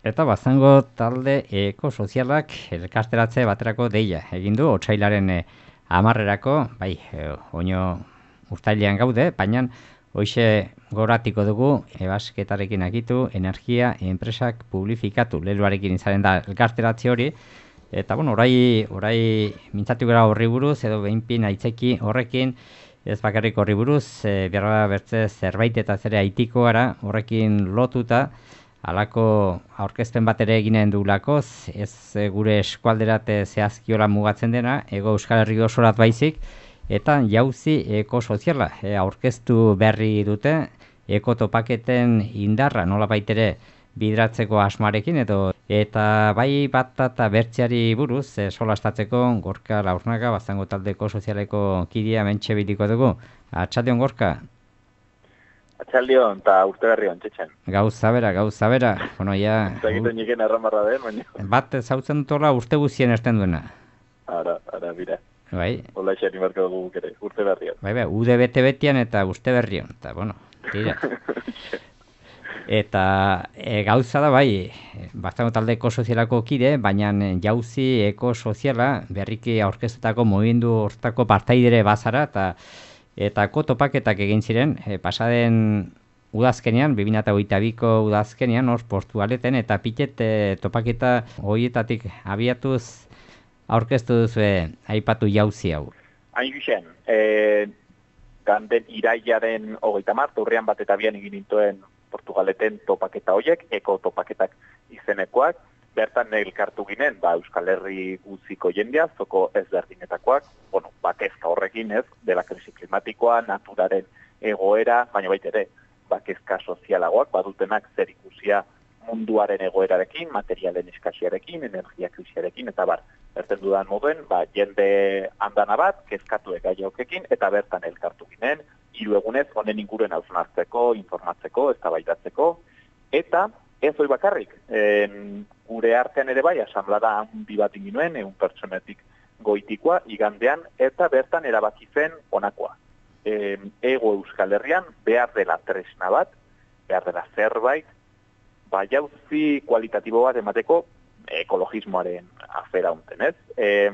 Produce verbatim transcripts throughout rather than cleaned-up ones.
Eta Baztango talde ekosozialak elkarteratze baterako deia egin du otsailaren eh, hamarrerako, bai, eh, oino uztailean gaude, baina hoxe goratiko dugu ebasketarekin agitu, energia enpresak publifikatu leloarekin izaren da elkarteratze hori, eta bueno, orai, orai mintzatu gara horri buruz, edo behinpin aitzeki horrekin, ez bakarrik horri buruz, e, berra bertze zerbait eta zere aitiko gara horrekin lotuta, halako aurkezpen bat ere eginen duelakoz, ez e, gure eskualderat e, zehazkiola mugatzen dena, ego Euskal Herri osorat baizik, eta jauzi ekosoziala e, aurkeztu berri dute, ekotopaketen indarra nola baitere bidratzeko asmarekin, edo eta bai bat eta bertzeari buruz, e, solastatzeko Gorka Laurnaga, Baztango taldeko sozialeko kidea mentxe biliko dugu. Atxaldion, Gorka? Atxaldion, eta urte berri hon, txetxen. Gauza bera, gauza bera. Bueno, ja... Zagiten niken erramarra den, baina. Bat zautzen dutola urte guztien esten duena. Ara, ara, bira. Bai. Ola esan imarko dugu ere, urte berri hon. Bai, bai, ude bete-betian eta urte berri hon. Eta, bueno, tira. Eta e, gauza da bai, Baztango taldeko sozialako kide, baina jauzi ekosoziala berriki aurkeztutako mugimendu hortako partaidere bazara, eta eta kotopaketak egin ziren, e, pasaden udazkenean, bi mila hogeita biko udazkenean, hor Portugaleten, eta pitet e, topaketa horietatik abiatuz aurkeztu duzu aipatu jauzi hau. Hain gixen, e, ganden irailaren hogeita mart, urrian bat eta bian egin nintuen Portugaleten topaketa hoiek, eko topaketak izenekoak, bertan elkartu ginen, ba, Euskal Herri guziko jendea, zoko ezberdinetakoak, bueno, ba, kezka horrekin ez, dela krisi klimatikoa, naturaren egoera, baina baita ere, ba, kezka sozialagoak, badutenak zer ikusia munduaren egoerarekin, materialen eskasiarekin, energia krisiarekin, eta bar, berten dudan moduen, ba, jende andana bat, kezkatu egaiokekin, eta bertan elkartu ginen, hiru egunez honen inguruen hausnartzeko, informatzeko, eztabaidatzeko, eta ez hoi bakarrik, en, gure artean ere bai, asamblada handi bat inginuen, egun pertsonetik goitikoa, igandean, eta bertan erabaki zen honakoa. E, ego Euskal Herrian behar dela tresna bat, behar dela zerbait, ba, jauzi kualitatibo bat emateko ekologismoaren afera unten, ez? E,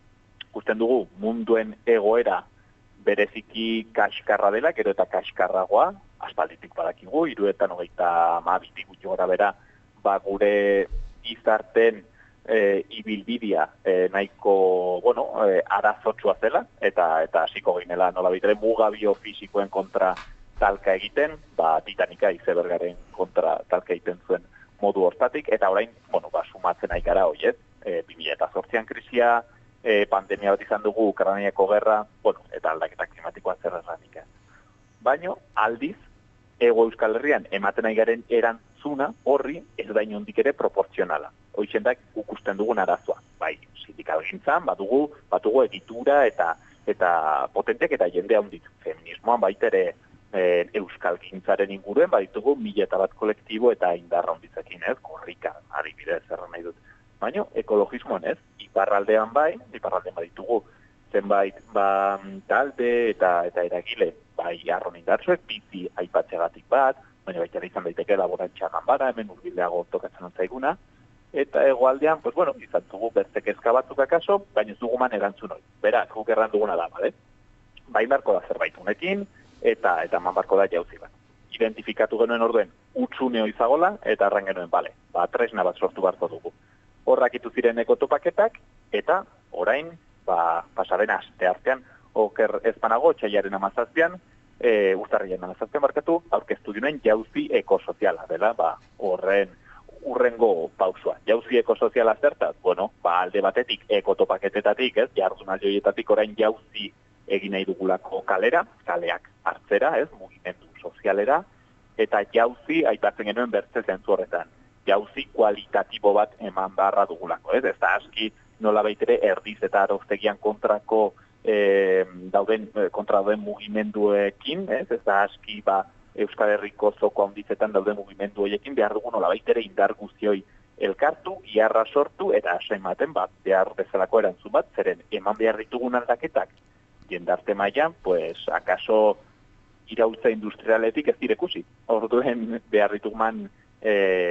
Gusten dugu munduen egoera bereziki kaskarra dela, gero eta kaskarragoa, aspalditik badakigu, hiruetan hogeita hamabitik gutxi gora bera, ba, gure gizarten e, ibilbidea e, nahiko, bueno, e, arazotsua zela, eta eta hasiko ginela nola bitere muga biofisikoen kontra talka egiten, ba, Titanika izebergaren kontra talka egiten zuen modu hortatik, eta orain, bueno, ba, sumatzen ari gara hoi ez, e, bi mila zortzian krisia, e, pandemia bat izan dugu, Ukrainako gerra, bueno, eta aldaketa klimatikoa zer erranik. Baina, aldiz, ego Euskal Herrian ematen ari garen erantzuna horri ez da inondik ere proportzionala. Hoixen da ikusten dugun arazoa. Bai, sindikal gintzan, badugu, batugu egitura eta eta potentek eta jende handit. Feminismoan baita ere e, Euskal gintzaren inguruen, baditugu mila eta bat kolektibo eta indarra handitzekin, ez? Korrika, adibidez, erran nahi dut. Baina, ekologismoan ez, iparraldean bai, iparraldean baditugu zenbait ba, talde eta eta eragile, bai arron indartsuek, bizi aipatzegatik bat, baina baita izan daiteke laborantza ganbara, hemen hurbileago tokatzen ontzaiguna, eta hegoaldean, pues bueno, izan dugu beste kezka batzuk akaso, baina ez dugu man erantzun hori. Beraz, guk erran duguna da, bale? Bai marko da zerbait unekin, eta eta man marko da jauzi bat. Identifikatu genuen orduen utsuneo izagola, eta erran genuen, bale, ba, tresna bat sortu barko dugu. Horrak itu ziren ekotopaketak, eta orain, ba, pasaren aste artean, oker ezpanago, txaiaren amazazpian, e, urtarrien amazazpian barkatu, aurkeztu dinen jauzi ekosoziala, dela, ba, horren urrengo pausua. Jauzi ekosoziala zertaz, bueno, ba, alde batetik ekotopaketetatik, ez, jardunaldi horietatik orain jauzi egin nahi dugulako kalera, kaleak hartzera, ez, mugimendu sozialera, eta jauzi aipatzen genuen bertze zentzu horretan. Jauzi kualitatibo bat eman beharra dugulako, ez? Ez da aski nola baitere erdiz eta aroztegian kontrako e, dauden, kontra dauden mugimenduekin, ez? Ez da aski ba, Euskal Herriko zoko handizetan dauden mugimendu horiekin behar dugu nola baitere indar guztioi elkartu, iarra sortu eta asa ematen bat behar bezalako erantzun bat, zeren eman behar ditugun aldaketak jendarte mailan, pues akaso iraultza industrialetik ez direkusi. Orduen behar dituguman e,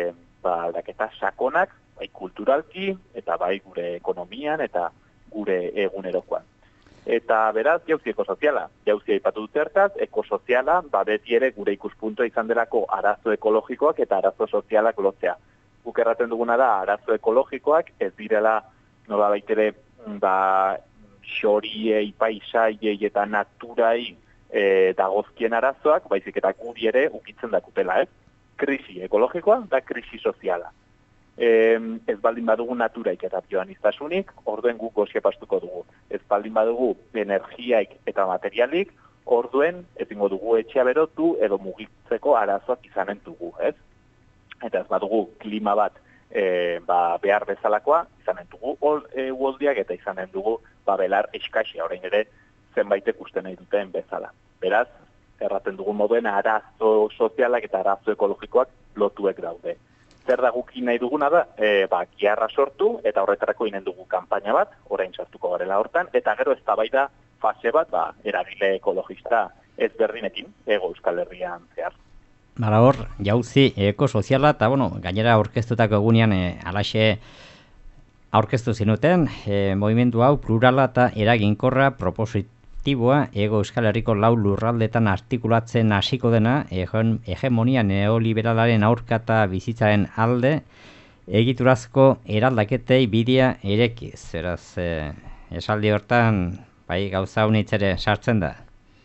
ba, aldaketa sakonak, bai kulturalki, eta bai gure ekonomian, eta gure egunerokoan. Eta beraz, jauzi ekosoziala. Jauzi aipatu dut zertaz, ekosoziala, ba beti ere gure ikuspuntua izan delako arazo ekologikoak eta arazo sozialak lotzea. Guk erraten duguna da, arazo ekologikoak ez direla nola baitere, ba, xoriei, paisaiei eta naturai e, dagozkien arazoak, baizik eta guri ere ukitzen dakutela, ez? Krisi ekologikoa da krisi soziala. E, ez baldin badugu naturaik eta bioaniztasunik, orduen guk goxia pastuko dugu. Ez baldin badugu energiaik eta materialik, orduen ezingo dugu etxea berotu edo mugitzeko arazoak izanen dugu, ez? Eta ez badugu klima bat e, ba, behar bezalakoa, izanen dugu e, uoldiak eta izanen dugu ba, belar eskaxia, orain ere zenbaitek uste nahi duten bezala. Beraz, erraten dugu moduen arazo sozialak eta arazo ekologikoak lotuek daude. Zer da guki nahi duguna da, e, ba, giarra sortu eta horretarako inen dugu kanpaina bat, orain sartuko garela hortan, eta gero eztabaida fase bat, ba, eragile ekologista ezberdinekin, ego Euskal Herrian zehar. Bala hor, jauzi ekosoziala, eta bueno, gainera aurkeztutako egunean e, alaxe aurkeztu zinuten, e, movimendu hau plurala eta eraginkorra propositiboa ego Euskal Herriko lau lurraldetan artikulatzen hasiko dena, egen, hegemonia neoliberalaren aurka eta bizitzaren alde, egiturazko eraldaketei bidea erekiz. Eraz, e, esaldi hortan, bai, gauza unitzere sartzen da.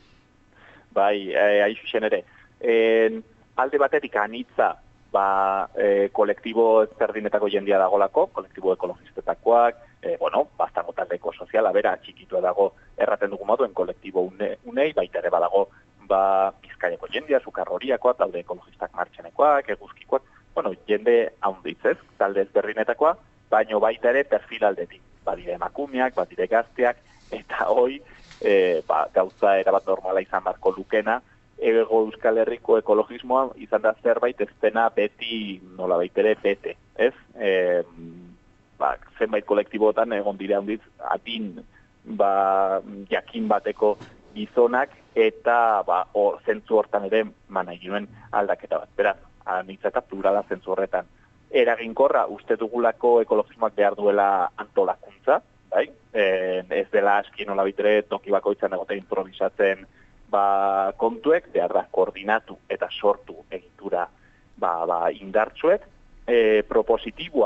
Bai, e, aizuzen ere. En, alde batetik anitza, ba, e, kolektibo ezberdinetako jendia dagolako, kolektibo ekologistetakoak, e, bueno, bastango taldeko soziala, bera, txikitua dago erraten dugu moduen kolektibo une, unei, baita ere badago, ba, Bizkaiako jendia, Sukarroriakoa, talde ekologistak martxenekoak, eguzkikoak, bueno, jende haunditzez, talde ezberdinetakoa, baino baita ere perfil aldetik, badire emakumeak, badire gazteak, eta hoi, e, ba, gauza erabat normala izan barko lukena, ego Euskal Herriko ekologismoa izan da zerbait ez dena beti nola baitere bete, ez? E, ba, zenbait kolektibotan egon dira handitz, adin ba, jakin bateko gizonak eta ba, o, zentzu hortan ere mana ginoen aldaketa bat. Beraz, anitza eta plurala zentzu horretan. Eraginkorra uste dugulako ekologismoak behar duela antolakuntza, bai? E, ez dela aski nola baitere toki bakoitzan egote improvisatzen ba, kontuek, behar da, koordinatu eta sortu egitura ba, ba, indartsuek, e, propositiboa,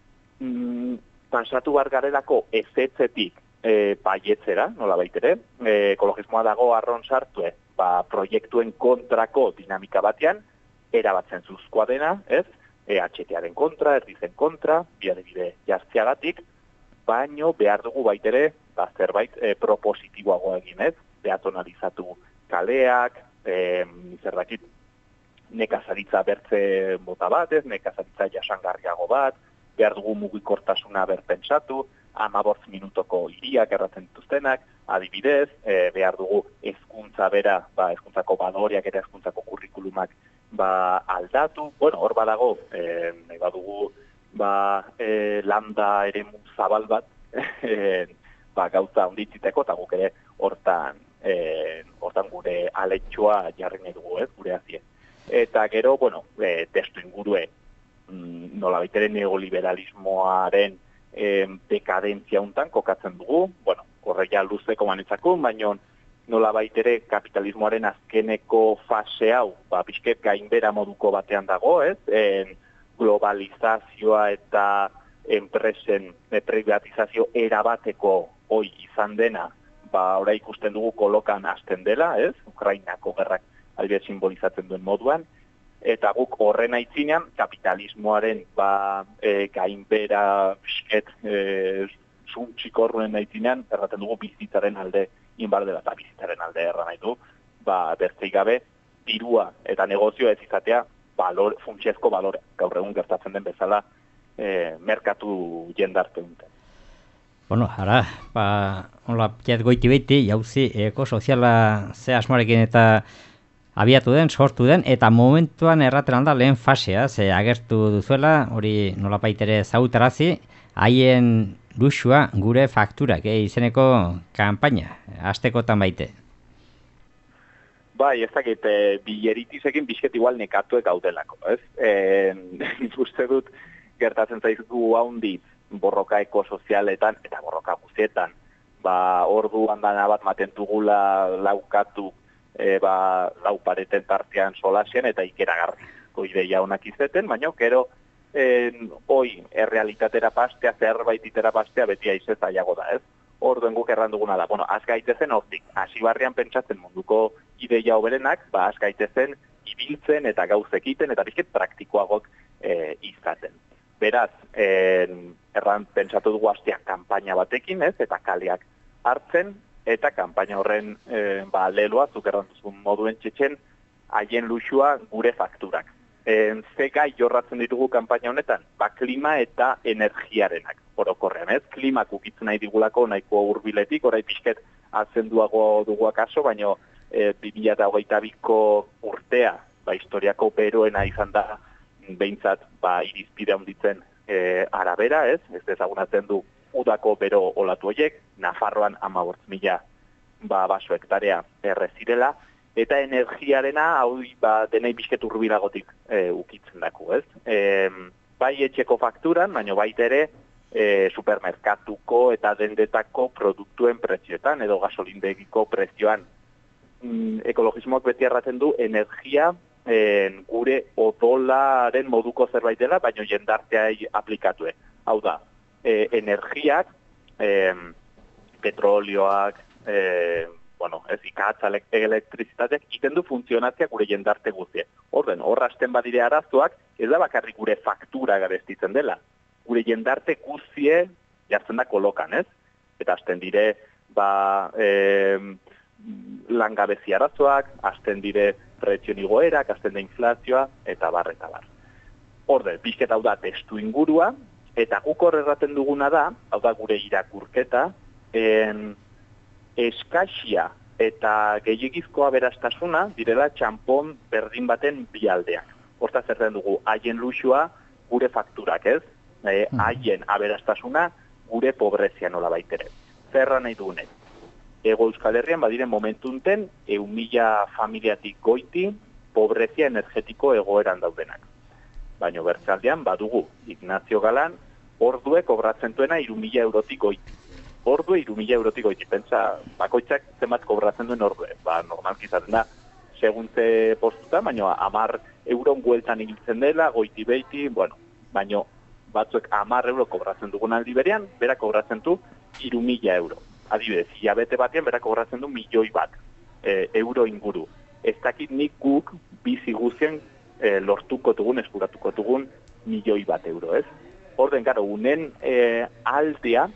mm, pasatu bargarelako ezetzetik e, baietzera, nola baitere, e, ekologismoa dago arron sartue, ba, proiektuen kontrako dinamika batean, erabatzen zuzkoa dena, ez, E H T-aren kontra, erdizen kontra, biadebide jartziagatik, baino behar dugu baitere, ba, zerbait e, propositiboagoa egin, ez, beatonalizatu kaleak, e, zerdakit, nekazaritza bertze bota bat, ez, nekazaritza jasangarriago bat, behar dugu mugikortasuna berpentsatu, hamabost minutoko hiriak erratzen dituztenak, adibidez, e, behar dugu hezkuntza bera, ba, hezkuntzako baloreak eta hezkuntzako kurrikulumak ba, aldatu, bueno, hor badago, e, nahi badugu, ba, e, landa eremu zabal bat, e, ba, gauza onditziteko, eta guk ere hortan, e, hortan gure aletxoa jarri nahi dugu, ez, gure hazie. Eta gero, bueno, e, testu ingurue, mm, nola baitere neoliberalismoaren e, dekadentzia untan kokatzen dugu, bueno, horreia luzeko manetzako, baina nola baitere kapitalismoaren azkeneko fase hau, ba, pixket gainbera moduko batean dago, ez, e, globalizazioa eta enpresen e, privatizazio erabateko hoi izan dena, ba, ora ikusten dugu kolokan hasten dela, ez? Ukrainako gerrak alde simbolizatzen duen moduan, eta guk horren aitzinean kapitalismoaren ba, e, gainbera pixket e, zuntxikorruen aitzinean erraten dugu bizitzaren alde inbardela eta bizitzaren alde erra nahi du, ba, bertzei gabe dirua eta negozioa ez izatea balor, funtsezko balore, gaur egun gertatzen den bezala e, merkatu jendarte duten. Bueno, ara, ba, hola, piat goiti beiti, jauzi, eko soziala ze asmoarekin eta abiatu den, sortu den, eta momentuan erraten alda lehen fasea, ze agertu duzuela, hori nolapaitere zautarazi, haien luxua gure fakturak, eh, izeneko kanpaina, astekotan baite. Bai, ez dakit, e, bileritizekin bizket igual nekatuek gaudelako, ez? E, uste dut, gertatzen zaizku haundiz, borroka ekosozialetan, eta borroka guzietan, ba, orduan dana bat matentugula laukatu, e, ba, lau pareten tartean solasien, eta ikeragarrizko ideia honak izeten, baina, gero, en, oi, errealitatera pastea, zerbait itera pastea, beti aizez aiago da, ez? Orduen guk erran duguna da, bueno, az gaitezen hortik, hasi barrian pentsatzen munduko ideia hoberenak, ba, az gaitezen ibiltzen eta gauzekiten, eta bizket praktikoagok e, izaten. Beraz, en, erran pentsatu dugu hasteak kanpaina batekin, ez, eta kaleak hartzen, eta kanpaina horren e, ba, leloa, zuk erran duzun moduen txetxen, haien luxua gure fakturak. En, ze gai jorratzen ditugu kanpaina honetan? Ba, klima eta energiarenak, orokorrean, ez? Klimak ukitzen nahi digulako nahiko hurbiletik, orai pixket azenduago dugu akaso, baina e, bi mila hogeita biko urtea, ba, historiako beroena izan da, behintzat, ba, irizpide handitzen e, arabera, ez? Ez ezagunatzen du udako bero olatu horiek, Nafarroan hamabost mila ba, baso hektarea errezirela, eta energiarena hau ba, denei bizket urbilagotik e, ukitzen daku, ez? E, bai etxeko fakturan, baina baita ere e, supermerkatuko eta dendetako produktuen prezioetan, edo gasolindegiko prezioan. Mm, ekologismoak beti erraten du energia en, gure odolaren moduko zerbait dela, baina jendarteai aplikatue. Hau da, e, energiak, e, petrolioak, e, bueno, ez ikatza elektrizitateak, iten du funtzionatzea gure jendarte guztie. Orden, horra hasten badire arazoak, ez da bakarrik gure faktura garestitzen dela. Gure jendarte guztie jartzen da kolokan, ez? Eta hasten dire, ba, e, langabezi arazoak, hasten dire prezioen igoerak, hasten da inflazioa, eta bar, eta bar. Orde, pixket hau da testu ingurua, eta guk hor erraten duguna da, hau da gure irakurketa, en, eskaxia eta gehiagizko aberastasuna direla txampon berdin baten bi aldeak. Hortaz erden dugu, haien luxua gure fakturak, ez? E, haien aberastasuna gure pobrezia nola baitere. Zerra nahi dugunek. Ego Euskal Herrian badiren momentunten eun mila familiatik goiti pobrezia energetiko egoeran daudenak. Baina bertzaldean badugu Ignacio Galan ordue kobratzen duena hiru mila eurotik goiti. Ordue hiru mila eurotik goiti. Pentsa, bakoitzak zenbat kobratzen duen ordue. Ba, normalki izaten da, seguntze postuta, baina hamar euron bueltan ibiltzen dela, goiti beiti, bueno, baina batzuek hamar euro kobratzen dugun aldi berean, bera kobratzen du hiru mila euro. Adibidez, hilabete batean bera kobratzen du milioi bat e, euro inguru. Ez dakit nik guk bizi guztien e, lortuko dugun, eskuratuko dugun milioi bat euro, ez? Orden, gara, unen e, aldea,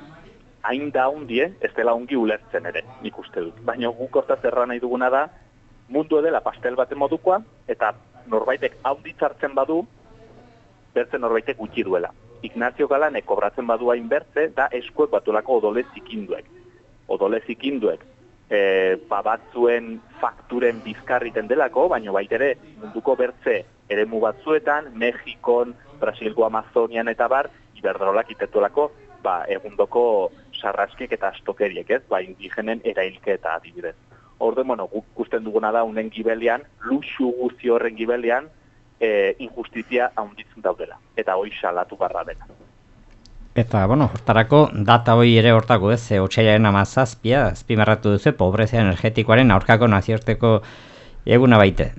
hain da hundie, ez dela ongi ulertzen ere, nik uste dut. Baina guk hortaz erra nahi duguna da, mundu dela pastel baten modukoa, eta norbaitek auditzartzen badu, bertzen norbaitek gutxi duela. Ignacio Galanek kobratzen badu hain bertze, da eskuek batulako odole zikinduek. Odole zikinduek, e, babatzuen fakturen bizkarriten delako, baina baitere munduko bertze eremu batzuetan, Mexikon, Brasilgo Amazonian eta bar, Iberdrolak itetuelako, ba, egundoko sarraskik eta astokeriek, ez? Ba, indigenen erailke eta adibidez. Orde, bueno, guk gusten duguna da unen gibelian, luxu guzti horren gibelian, e, injustizia handitzen daudela. Eta hoi salatu barra dela. Eta, bueno, hortarako data hoi ere hortako, ez? Otsailaren hamazazpia, azpimarratu duzu, pobrezia energetikoaren aurkako nazioarteko eguna baite.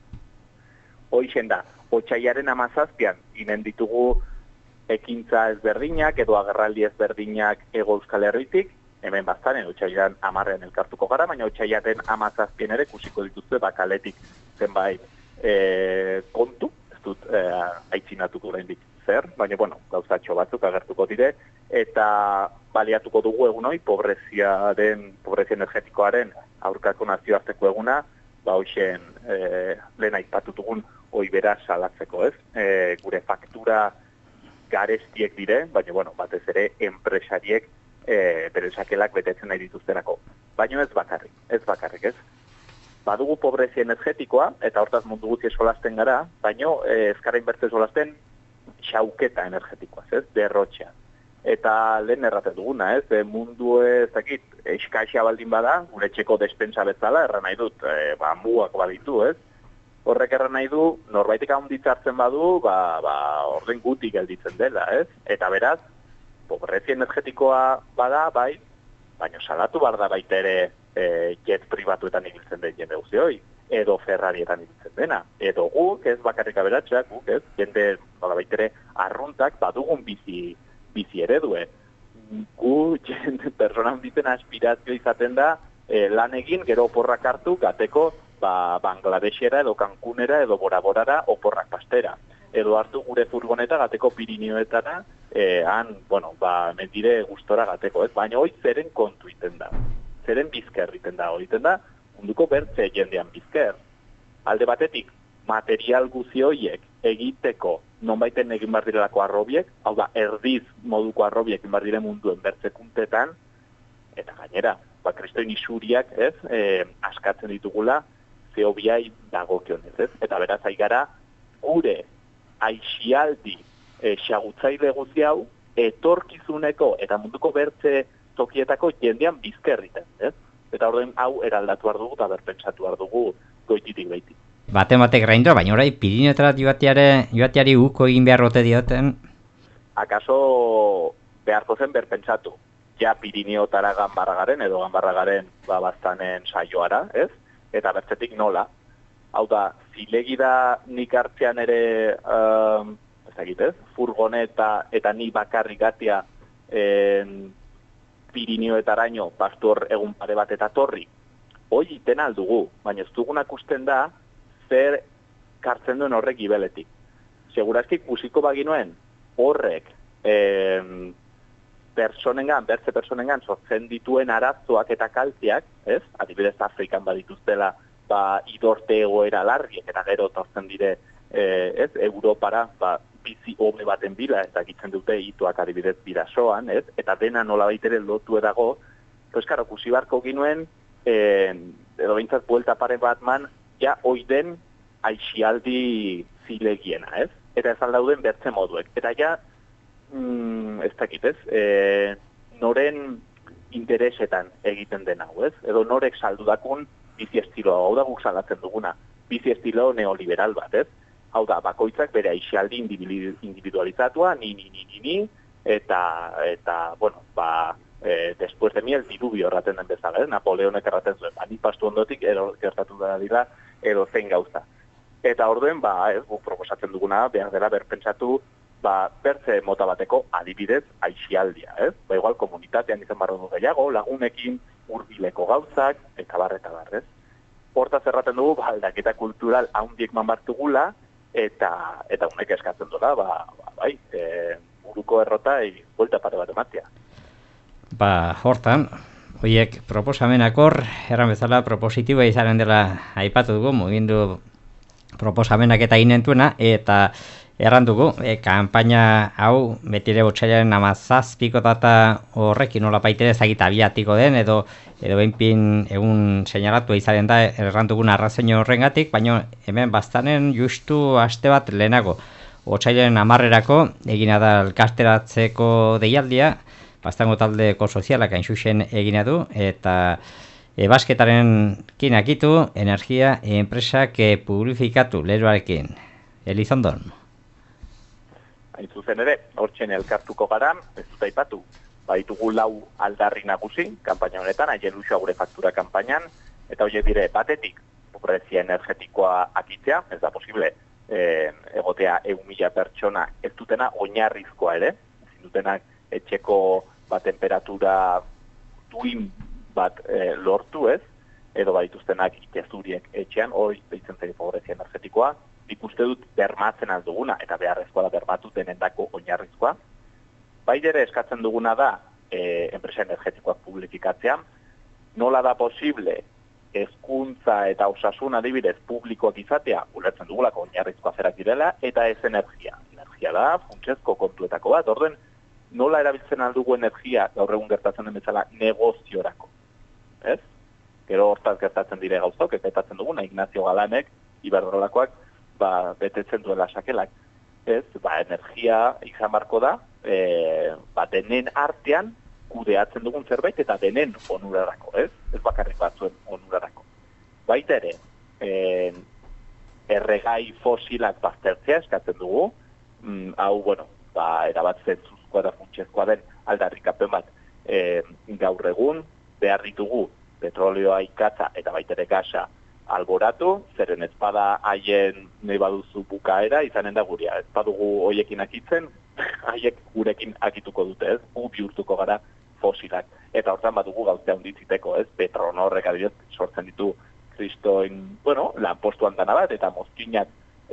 Hoixen da, otsailaren hamazazpian, inen ditugu ekintza ezberdinak edo agerraldi ezberdinak Ego Euskal Herritik, hemen baztaren otsailean hamarrean elkartuko gara, baina otsailaren hamazazpien ere kusiko dituzue bakaletik zenbait e, kontu, ez dut e, aitzinatuko oraindik zer, baina bueno, gauzatxo batzuk agertuko dire, eta baliatuko dugu egun hoi, pobreziaren, pobrezia energetikoaren aurkako nazioarteko eguna, ba hoxen e, lehen aipatu dugun hoi bera salatzeko, ez? E, gure faktura garestiek dire, baina, bueno, batez ere enpresariek e, bere sakelak betetzen nahi dituztenako. Baina ez bakarrik, ez bakarrik, ez? Badugu pobrezia energetikoa, eta hortaz mundu gutxi esolasten gara, baina e, ezkarain bertze esolasten xauketa energetikoa, ez? Derrotxea. Eta lehen erraten duguna, ez, e, mundu ez dakit, eskaixia baldin bada, gure txeko despensa bezala, erran nahi dut, e, ba, mugak baditu, ez? Horrek erran nahi du, norbaitek handitzartzen badu, ba, ba, orden gutik gelditzen dela, ez? Eta beraz, pobrezia energetikoa bada, bai, baina salatu bar da baita ere e, jet pribatuetan ibiltzen den jende guztioi, edo Ferrarietan ibiltzen dena, edo guk, ez bakarrik aberatxak, guk, ez, jende, bada baita ere, arruntak badugun bizi, bizi eredue. Gu, jende, persona handiten aspirazio izaten da, e, lan egin, gero oporrak hartu, gateko, ba, Bangladesera edo Cancunera edo Bora Borara oporrak pastera. Edo hartu gure furgoneta gateko Pirinioetara, e, han, bueno, ba, mendire gustora gateko, ez? Baina hoi zeren kontu iten da. Zeren bizker iten da, hori iten da, munduko bertze jendean bizker. Alde batetik, material guzi horiek egiteko nonbaiten egin behar direlako arrobiek, hau da, erdiz moduko arrobiek egin behar dire munduen bertzekuntetan, eta gainera, ba, kristoin isuriak, ez, e, askatzen ditugula, zeo biai dagokionez, ez? Eta beraz, aigara, gure aixialdi e, xagutzaile guzi hau, etorkizuneko eta munduko bertze tokietako jendean bizkerriten, ez? Eta orden hau eraldatu behar dugu eta berpentsatu behar dugu goititik behitik. Bate-batek graindua, baina orai Pirinioetara joateare, joateari uko egin beharrote dioten? Akaso beharko zen berpentsatu. Ja Pirinioetara ganbarragaren edo ganbarragaren ba, bastanen saioara, ez? Eta bertzetik nola. Hau da, zilegi da nik hartzean ere, um, ez dakit ez, furgoneta eta ni bakarrik gatia en, Pirinioetaraino pastor egun pare bat eta torri. Hoi iten aldugu, baina ez dugunak usten da, zer kartzen duen horrek gibeletik. Segurazki ikusiko baginuen horrek eh, personengan, bertze personengan sortzen dituen arazoak eta kalteak, ez? Adibidez Afrikan badituztela ba, idorte egoera larriek eta gero tortzen dire eh, ez? Europara ba, bizi hobe baten bila, eta gitzen dute ituak adibidez birasoan, ez? Eta dena nola baitere lotu edago, pues karo, kusi barko ginuen, eh, edo bintzat buelta pare bat man, ja oiden aixialdi zilegiena, ez? Eta ez aldauden bertze moduek. Eta ja, mm, ez dakit, ez? E, noren interesetan egiten den hau, ez? Edo norek saldudakun bizi estiloa, hau da guk salatzen duguna, bizi estilo neoliberal bat, ez? Hau da, bakoitzak bere aixialdi individualizatua, ni, ni, ni, ni, ni, eta, eta bueno, ba, e, después de mi el diluvio erraten den bezala, ez? Napoleonek erraten zuen, ani pastu ondotik, ero gertatu da dira, edo zein gauza. Eta orduen, ba, ez, guk proposatzen duguna, behar dela berpentsatu, ba, bertze mota bateko adibidez aixialdia, ez? Ba, igual, komunitatean izan barro du gehiago, lagunekin, hurbileko gauzak, eta bar, eta bar, ez? Hortaz erraten dugu, ba, aldaketa kultural haundiek manbartugula, eta, eta unek eskatzen duela, ba, ba, bai, e, buruko errota, e, buelta pare bat ematea. Ba, hortan, hoiek proposamenak hor, erran bezala propositiboa izanen dela aipatu dugu, mugindu proposamenak eta inentuena, eta erran dugu, e, kanpaina hau betire otsailaren amazazpiko data horrekin nola baitere ezagita abiatiko den, edo edo behinpin egun seinalatu izanen da erran dugun arrazeino horrengatik, baina hemen bastanen justu aste bat lehenago, otsailaren amarrerako egina da elkarteratzeko deialdia, Bastango taldeko sozialak hain zuzen egina du, eta e, basketaren kinakitu, energia enpresak e, publifikatu leroarekin. Elizondon? Hain zuzen ere, hortxen elkartuko gara, ez dut aipatu, baitugu lau aldarri nagusi, kanpaina honetan, haien lusua gure faktura kanpainan, eta horiek dire batetik, pobrezia energetikoa akitzea, ez da posible, e, egotea egun mila pertsona ez dutena oinarrizkoa ere, ezin dutenak etxeko ba, temperatura duin bat e, lortu ez, edo badituztenak itezuriek etxean, hori deitzen zaio pobrezia energetikoa, nik uste dut bermatzen alduguna, eta beharrezkoa da bermatu denendako oinarrizkoa. Baidere eskatzen duguna da, e, enpresa energetikoak publifikatzea, nola da posible hezkuntza eta osasun adibidez publikoak izatea, ulertzen dugulako oinarrizkoa zerak direla, eta ez energia. Energia da, funtsezko kontuetako bat, orden, nola erabiltzen aldugu energia gaur egun gertatzen den bezala negoziorako. Ez? Gero hortaz gertatzen dire gauzok, gertatzen duguna, Ignacio Galanek, Iberdrolakoak, ba, betetzen duela sakelak. ez, ba, energia izan barko da, e, ba, denen artean kudeatzen dugun zerbait eta denen onurarako, ez? Ez bakarrik batzuen onurarako. Baita ere, e, erregai fosilak baztertzea eskatzen dugu, mm, hau, bueno, ba, erabat zentzuzkoa da funtsezkoa den aldarrikapen bat e, gaur egun, behar ditugu petrolioa ikatza eta baita ere gasa alboratu, zeren ez bada haien nahi baduzu bukaera, izanen da guria. Ez badugu hoiekin akitzen, haiek gurekin akituko dute, ez? Gu bihurtuko gara fosilak. Eta hortan badugu gauztea hunditziteko, ez? Petronorrek adibidez sortzen ditu kristoin, bueno, lanpostuan dana bat, eta mozkinak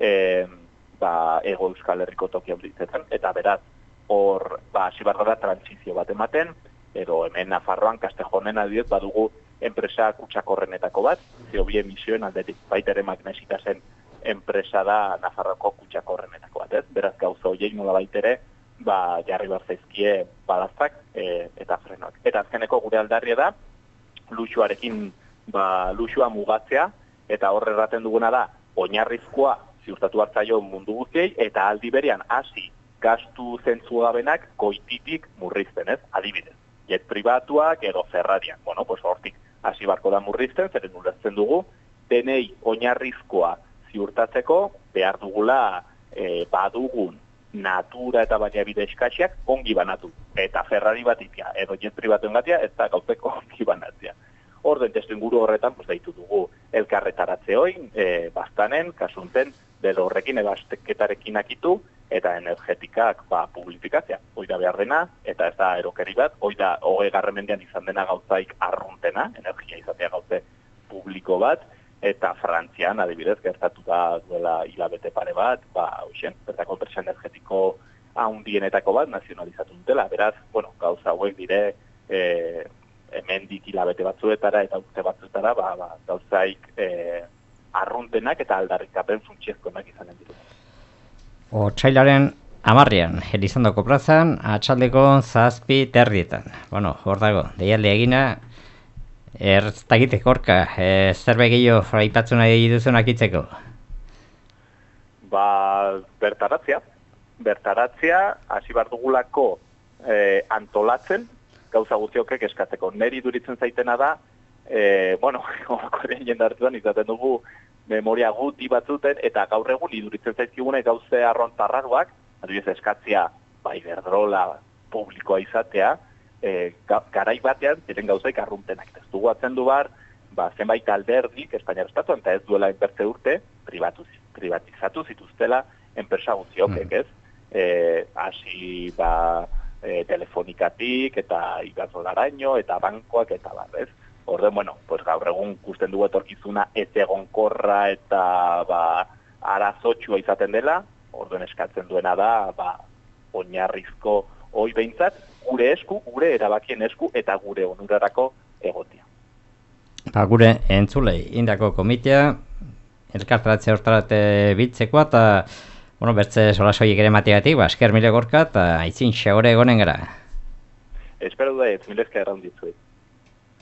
e, ba, ego Euskal Herriko toki handitzetan, eta beraz, hor, ba, hasi behar da trantsizio bat ematen, edo hemen Nafarroan, Kastejonen adibidez, badugu enpresa kutsakorrenetako bat, zeo bi emisioen aldetik, baita ere Magnesitasen enpresa da Nafarroko kutsakorrenetako bat, ez? Beraz gauza horiek nola baitere, ba, jarri behar zaizkie balaztak e, eta frenoak. Eta azkeneko gure aldarria da, luxuarekin, ba, luxua mugatzea, eta horre erraten duguna da, oinarrizkoa ziurtatu hartzaio mundu guztiei, eta aldi berean hasi gastu zentzugabenak goititik murrizten, ez? Adibidez, jet pribatuak edo Ferrariak, bueno, pues hortik hasi barko da murrizten, zeren ulertzen dugu, denei oinarrizkoa ziurtatzeko behar dugula e, badugun natura eta baliabide eskaxiak ongi banatu. Eta Ferrari bat itia, edo jet pribatuen gatia, ez da gauzeko ongi banatzea. Orden testu inguru horretan, pues, daitu dugu elkarretaratze hoin, e, bastanen, kasunten, delo horrekin ebasteketarekin akitu, eta energetikak ba, publifikatzea. Hoi da behar dena, eta ez da erokeri bat, hoi da hogei garren mendean izan dena gauzaik arruntena, energia izatea gauze publiko bat, eta Frantzian, adibidez, gertatu da duela hilabete pare bat, ba, hoxen, bertako enpresa energetiko handienetako bat nazionalizatu dutela. Beraz, bueno, gauza hauek dire e, hemendik hilabete batzuetara eta urte batzuetara, ba, ba, gauzaik e, arruntenak eta aldarrikapen funtsiezkoenak izanen dira. Otsailaren hamarrean, Elizondoko plazan, atxaldeko zazpi terdietan. Bueno, hor dago, deialde egina, ertagitek orka, e, zerbait gehiago fraipatzen nahi duzunak itzeko? Ba, bertaratzea. Bertaratzea, hasi behar dugulako e, antolatzen, gauza guztiokek eskatzeko. Neri duritzen zaitena da, e, bueno, horkoren jendartuan izaten dugu, memoria guti batzuten, eta gaur egun iduritzen zaizkigune gauze arrontarraruak, adibidez eskatzia, bai berdrola publikoa izatea, e, ga, garai batean, ziren gauzaik arruntenak. Ez dugu atzendu bar, ba, zenbait alderdik, Espainiar Estatuan, eta ez duela enpertze urte, privatizatu zituztela enpresa guztiokek, ez? E, hasi, ba, e, telefonikatik, eta igazolaraino, eta bankoak, eta barrez. Orden, bueno, pues gaur egun ikusten dugu etorkizuna ez egonkorra eta ba, arazotxua izaten dela, orden eskatzen duena da, ba, oinarrizko hoi behintzat, gure esku, gure erabakien esku eta gure onurarako egotia. Ba, gure entzulei, indako komitea, elkartaratzea hortarate bitzekoa, eta, bueno, bertze solasoiek ere mategatik, ba, esker mile gorka, eta aitzin xagore egonen gara. Espero da ez, milezka erraun ditzuet.